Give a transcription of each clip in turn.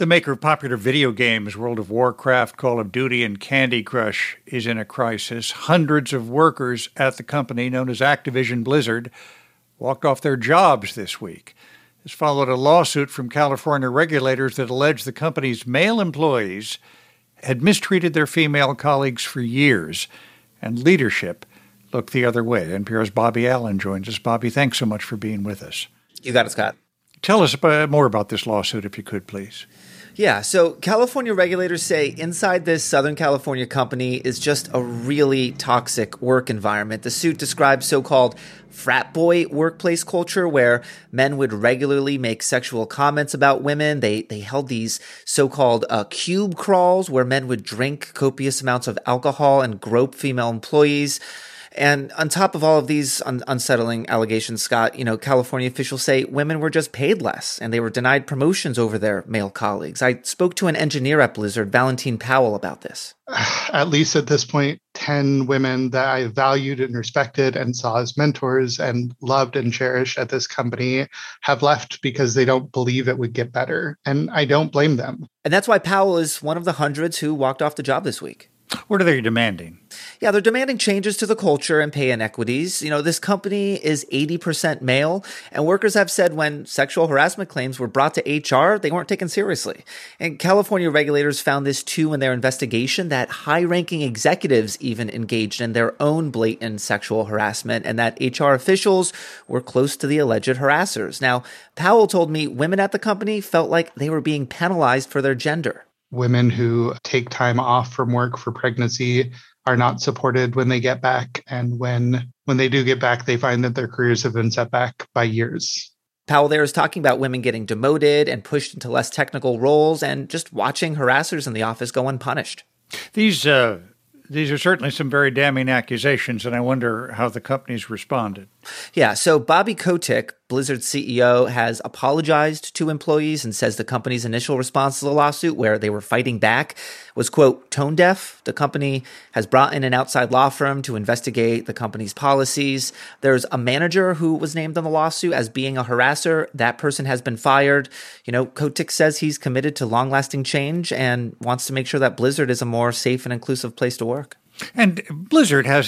The maker of popular video games, World of Warcraft, Call of Duty, and Candy Crush, is in a crisis. Hundreds of workers at the company known as Activision Blizzard walked off their jobs this week. This followed a lawsuit from California regulators that alleged the company's male employees had mistreated their female colleagues for years, and leadership looked the other way. NPR's Bobby Allen joins us. Bobby, thanks so much for being with us. You got it, Scott. Tell us more about this lawsuit, if you could, please. Yeah, so California regulators say inside this Southern California company is just a really toxic work environment. The suit describes so-called frat boy workplace culture where men would regularly make sexual comments about women. They held these so-called cube crawls where men would drink copious amounts of alcohol and grope female employees. And on top of all of these unsettling allegations, Scott, California officials say women were just paid less and they were denied promotions over their male colleagues. I spoke to an engineer at Blizzard, Valentine Powell, about this. At least at this point, 10 women that I valued and respected and saw as mentors and loved and cherished at this company have left because they don't believe it would get better. And I don't blame them. And that's why Powell is one of the hundreds who walked off the job this week. What are they demanding? Yeah, they're demanding changes to the culture and pay inequities. This company is 80% male, and workers have said when sexual harassment claims were brought to HR, they weren't taken seriously. And California regulators found this too in their investigation, that high-ranking executives even engaged in their own blatant sexual harassment, and that HR officials were close to the alleged harassers. Now, Powell told me women at the company felt like they were being penalized for their gender. Women who take time off from work for pregnancy are not supported when they get back. And when they do get back, they find that their careers have been set back by years. Powell there is talking about women getting demoted and pushed into less technical roles and just watching harassers in the office go unpunished. These are certainly some very damning accusations, and I wonder how the company's responded. Yeah, so Bobby Kotick, Blizzard's CEO, has apologized to employees and says the company's initial response to the lawsuit, where they were fighting back, was, quote, tone deaf. The company has brought in an outside law firm to investigate the company's policies. There's a manager who was named in the lawsuit as being a harasser. That person has been fired. Kotick says he's committed to long-lasting change and wants to make sure that Blizzard is a more safe and inclusive place to work. And Blizzard has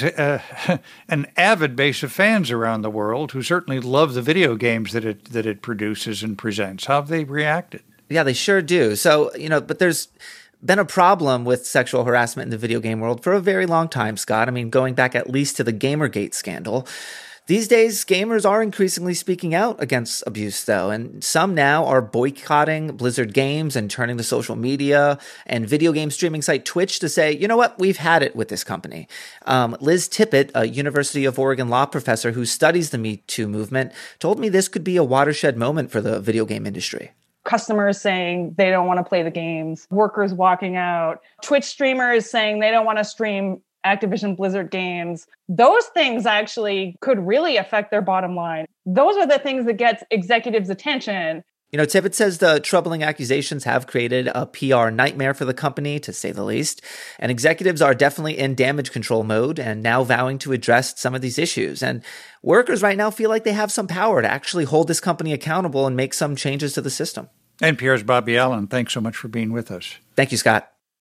an avid base of fans around the world who certainly love the video games that it produces and presents. How have they reacted? Yeah, they sure do. So, but there's been a problem with sexual harassment in the video game world for a very long time, Scott. I mean, going back at least to the Gamergate scandal. These days, gamers are increasingly speaking out against abuse, though, and some now are boycotting Blizzard games and turning to social media and video game streaming site Twitch to say, you know what, we've had it with this company. Liz Tippett, a University of Oregon law professor who studies the Me Too movement, told me this could be a watershed moment for the video game industry. Customers saying they don't want to play the games, workers walking out, Twitch streamers saying they don't want to stream Activision Blizzard games. Those things actually could really affect their bottom line. Those are the things that get executives' attention. Tippett says the troubling accusations have created a PR nightmare for the company, to say the least. And executives are definitely in damage control mode and now vowing to address some of these issues. And workers right now feel like they have some power to actually hold this company accountable and make some changes to the system. NPR's Bobby Allen, thanks so much for being with us. Thank you, Scott.